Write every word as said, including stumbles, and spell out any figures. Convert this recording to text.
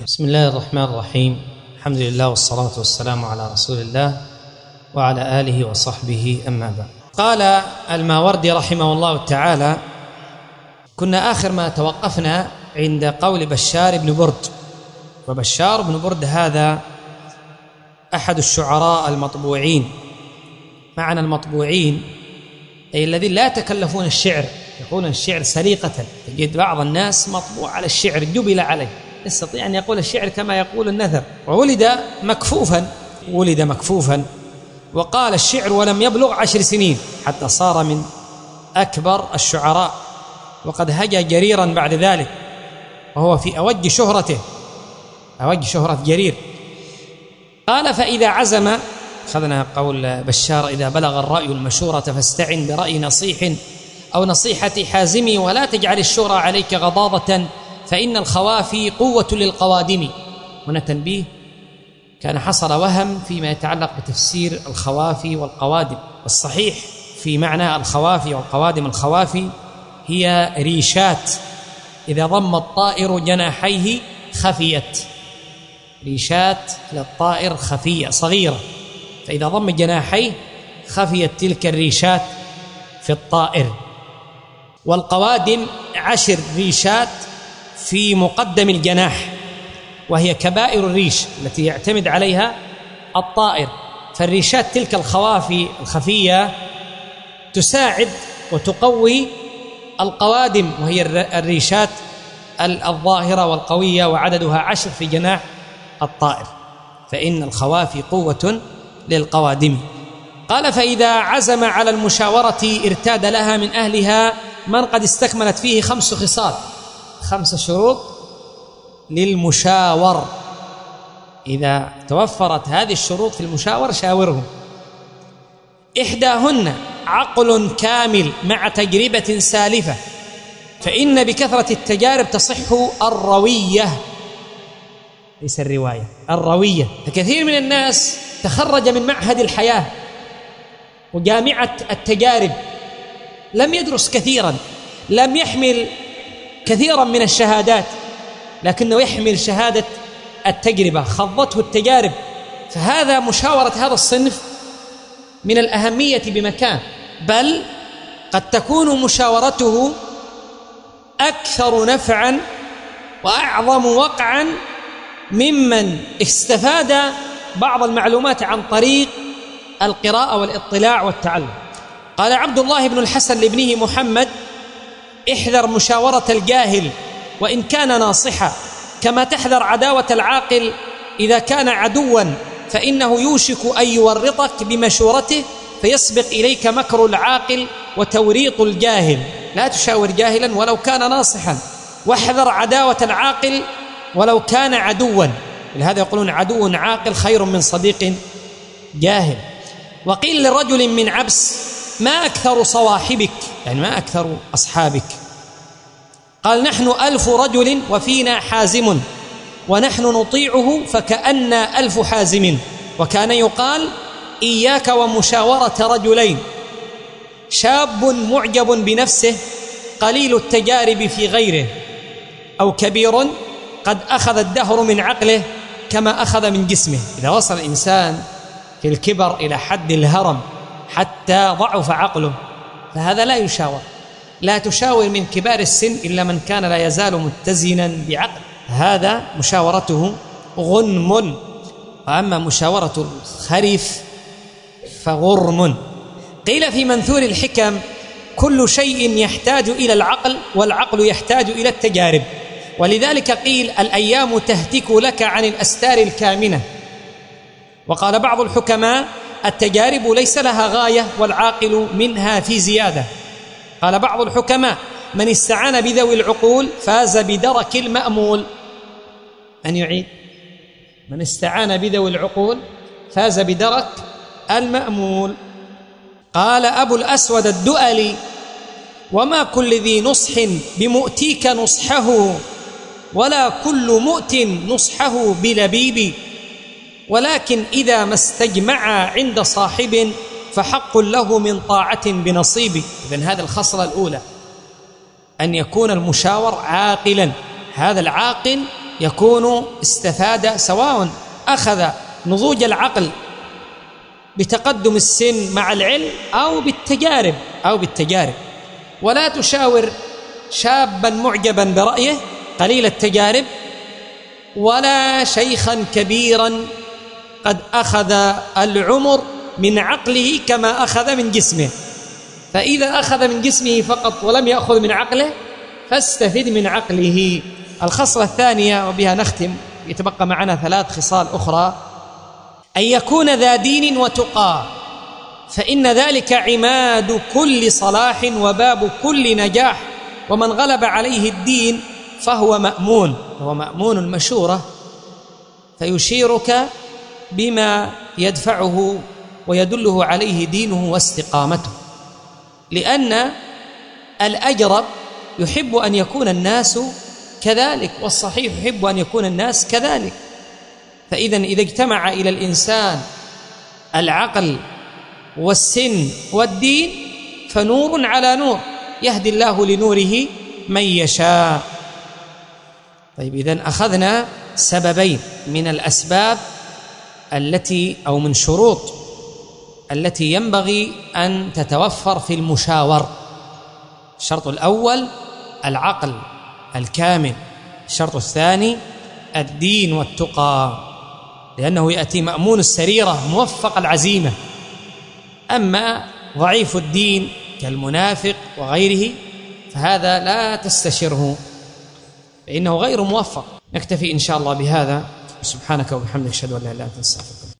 بسم الله الرحمن الرحيم. الحمد لله والصلاة والسلام على رسول الله وعلى آله وصحبه، أما بعد. قال الماوردي رحمه الله تعالى: كنا آخر ما توقفنا عند قول بشار بن برد، وبشار بن برد هذا أحد الشعراء المطبوعين. معنى المطبوعين أي الذين لا يتكلفون الشعر، يقولون الشعر سليقة. تجد بعض الناس مطبوع على الشعر، جبل عليه، يستطيع أن يقول الشعر كما يقول النثر. وولد مكفوفا ولد مكفوفا وقال الشعر ولم يبلغ عشر سنين حتى صار من أكبر الشعراء، وقد هجا جريرا بعد ذلك وهو في أوج شهرته، أوج شهرة جرير. قال: فإذا عزم، أخذنا قول بشار: إذا بلغ الرأي المشورة فاستعن برأي نصيح أو نصيحة حازم، ولا تجعل الشورى عليك غضاضة فإن الخوافي قوة للقوادم. هنا تنبيه، كان حصل وهم فيما يتعلق بتفسير الخوافي والقوادم، والصحيح في معنى الخوافي والقوادم: الخوافي هي ريشات إذا ضم الطائر جناحيه خفيت، ريشات للطائر خفية صغيرة، فإذا ضم جناحيه خفيت تلك الريشات في الطائر. والقوادم عشر ريشات في مقدم الجناح، وهي كبائر الريش التي يعتمد عليها الطائر. فالريشات تلك الخوافي الخفية تساعد وتقوي القوادم، وهي الريشات الظاهرة والقوية، وعددها عشر في جناح الطائر، فإن الخوافي قوة للقوادم. قال: فإذا عزم على المشاورة ارتاد لها من أهلها من قد استكملت فيه خمس خصال، خمس شروط للمشاور. إذا توفرت هذه الشروط في المشاور شاوره. إحداهن عقل كامل مع تجربة سالفة، فإن بكثرة التجارب تصح الروية، ليس الرواية، الروية. فكثير من الناس تخرج من معهد الحياة وجامعة التجارب، لم يدرس كثيرا، لم يحمل كثيرا من الشهادات، لكنه يحمل شهادة التجربة، خضته التجارب. فهذا مشاورة هذا الصنف من الأهمية بمكان، بل قد تكون مشاورته أكثر نفعا وأعظم وقعا ممن استفاد بعض المعلومات عن طريق القراءة والاطلاع والتعلم. قال عبد الله بن الحسن لابنه محمد: احذر مشاورة الجاهل وإن كان ناصحا، كما تحذر عداوة العاقل إذا كان عدوا، فإنه يوشك أن يورطك بمشورته فيسبق إليك مكر العاقل وتوريط الجاهل. لا تشاور جاهلا ولو كان ناصحا، واحذر عداوة العاقل ولو كان عدوا. لهذا يقولون عدو عاقل خير من صديق جاهل. وقيل لرجل من عبس: ما أكثر صواحبك، يعني ما أكثر أصحابك؟ قال: نحن ألف رجل وفينا حازم، ونحن نطيعه فكأن ألف حازم. وكان يقال: إياك ومشاورة رجلين، شاب معجب بنفسه قليل التجارب في غيره، أو كبير قد أخذ الدهر من عقله كما أخذ من جسمه. إذا وصل الإنسان في الكبر إلى حد الهرم حتى ضعف عقله، فهذا لا يشاور. لا تشاور من كبار السن إلا من كان لا يزال متزنا بعقل، هذا مشاورته غنم. وأما مشاورة الخريف فغرم. قيل في منثور الحكم: كل شيء يحتاج إلى العقل، والعقل يحتاج إلى التجارب. ولذلك قيل: الأيام تهتك لك عن الأستار الكامنة. وقال بعض الحكماء: التجارب ليس لها غاية، والعاقل منها في زيادة. قال بعض الحكماء: من استعان بذوي العقول فاز بدرك المأمول. أن يعيد: من استعان بذوي العقول فاز بدرك المأمول. قال أبو الأسود الدؤلي: وما كل ذي نصح بمؤتيك نصحه، ولا كل مؤت نصحه بلبيب، ولكن إذا ما استجمع عند صاحب فحق له من طاعة بنصيب. إذن هذه الخصلة الأولى، أن يكون المشاور عاقلا. هذا العاقل يكون استفاد، سواء أخذ نضوج العقل بتقدم السن مع العلم أو بالتجارب أو بالتجارب ولا تشاور شابا معجبا برأيه قليل التجارب ولا شيخا كبيرا قد أخذ العمر من عقله كما أخذ من جسمه. فإذا أخذ من جسمه فقط ولم يأخذ من عقله فاستفد من عقله. الخصلة الثانية وبها نختم، يتبقى معنا ثلاث خصال أخرى: أن يكون ذا دين وتقى، فإن ذلك عماد كل صلاح وباب كل نجاح، ومن غلب عليه الدين فهو مأمون. هو مأمون المشورة، فيشيرك بما يدفعه ويدله عليه دينه واستقامته، لأن الأجرب يحب أن يكون الناس كذلك، والصحيح يحب أن يكون الناس كذلك. فإذا إذا اجتمع إلى الإنسان العقل والسن والدين فنور على نور، يهدي الله لنوره من يشاء. طيب، إذن أخذنا سببين من الأسباب التي أو من شروط التي ينبغي أن تتوفر في المشاور. الشرط الأول العقل الكامل، الشرط الثاني الدين والتقى، لأنه يأتي مأمون السريرة موفق العزيمة. أما ضعيف الدين كالمنافق وغيره فهذا لا تستشره، فإنه غير موفق. نكتفي إن شاء الله بهذا. سبحانك وبحمدك، أشهد أن لا إله إلا أنت، أستغفرك.